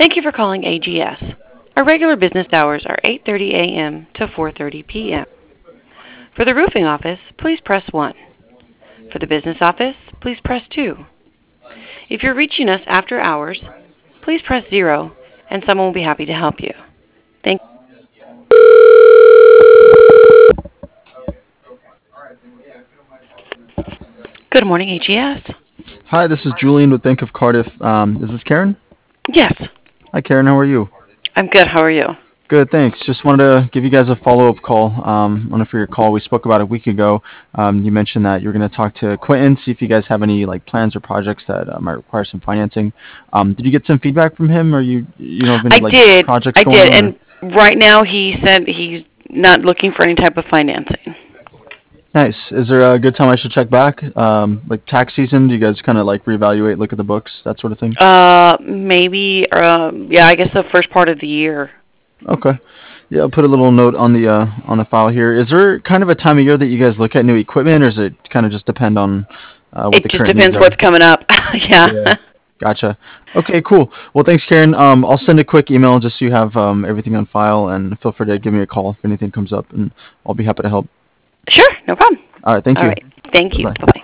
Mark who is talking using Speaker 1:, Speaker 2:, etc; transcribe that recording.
Speaker 1: Thank you for calling AGS. Our regular business hours are 8:30 a.m. to 4:30 p.m. For the roofing office, please press 1. For the business office, please press 2. If you're reaching us after hours, please press 0 and someone will be happy to help you. Thank Good morning, AGS.
Speaker 2: Hi, this is Julian with Bank of Cardiff. Is this Karen?
Speaker 1: Yes,
Speaker 2: Hi, Karen. How are you?
Speaker 1: I'm good. How are you?
Speaker 2: Good, thanks. Just wanted to give you guys a follow-up call. On for your call we spoke about a week ago. You mentioned that you're going to talk to Quentin, see if you guys have any like plans or projects that might require some financing. Did you get some feedback from him, or you know of any
Speaker 1: I
Speaker 2: like
Speaker 1: did.
Speaker 2: projects
Speaker 1: I
Speaker 2: going
Speaker 1: did.
Speaker 2: on? Or?
Speaker 1: And right now he said he's not looking for any type of financing.
Speaker 2: Nice. Is there a good time I should check back? Like tax season? Do you guys kind of like reevaluate, look at the books, that sort of thing?
Speaker 1: Maybe, yeah, I guess the first part of the year.
Speaker 2: Okay. Yeah, I'll put a little note on the file here. Is there kind of a time of year that you guys look at new equipment, or does it kind of just depend on what
Speaker 1: It
Speaker 2: the
Speaker 1: just
Speaker 2: current needs
Speaker 1: depends
Speaker 2: are?
Speaker 1: what's coming up. Yeah.
Speaker 2: Yeah. Gotcha. Okay, cool. Well, thanks, Karen. I'll send a quick email just so you have everything on file, and feel free to give me a call if anything comes up, and I'll be happy to help.
Speaker 1: Sure, no problem.
Speaker 2: All right, thank
Speaker 1: All
Speaker 2: you.
Speaker 1: right. Thank
Speaker 2: Bye
Speaker 1: you.
Speaker 2: bye.
Speaker 1: Bye-bye.